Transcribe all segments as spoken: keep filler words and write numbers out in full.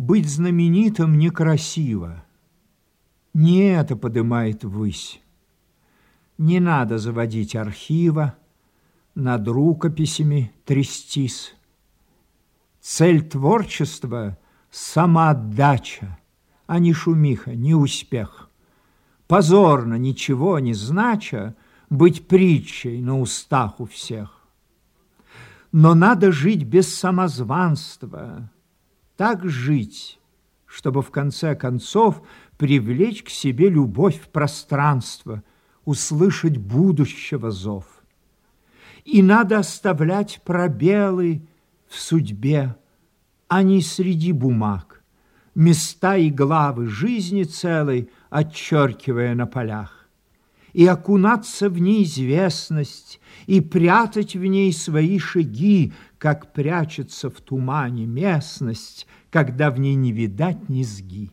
Быть знаменитым некрасиво. Не это подымает ввысь. Не надо заводить архива, над рукописями трястись. Цель творчества – самоотдача, а не шумиха, не успех. Позорно, ничего не знача, быть притчей на устах у всех. Но надо жить без самозванства, так жить, чтобы в конце концов привлечь к себе любовь в пространство, услышать будущего зов. И надо оставлять пробелы в судьбе, а не среди бумаг, места и главы жизни целой отчеркивая на полях, и окунаться в неизвестность, и прятать в ней свои шаги, как прячется в тумане местность, когда в ней не видать низги.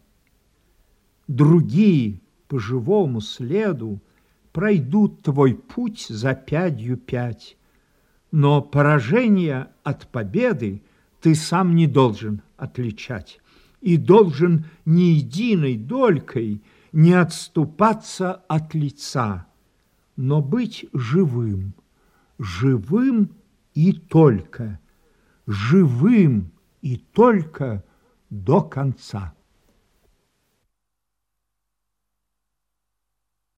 Другие по живому следу пройдут твой путь за пятью пять, но поражение от победы ты сам не должен отличать и должен ни единой долькой не отступаться от лица, но быть живым, живым и только, живым и только до конца.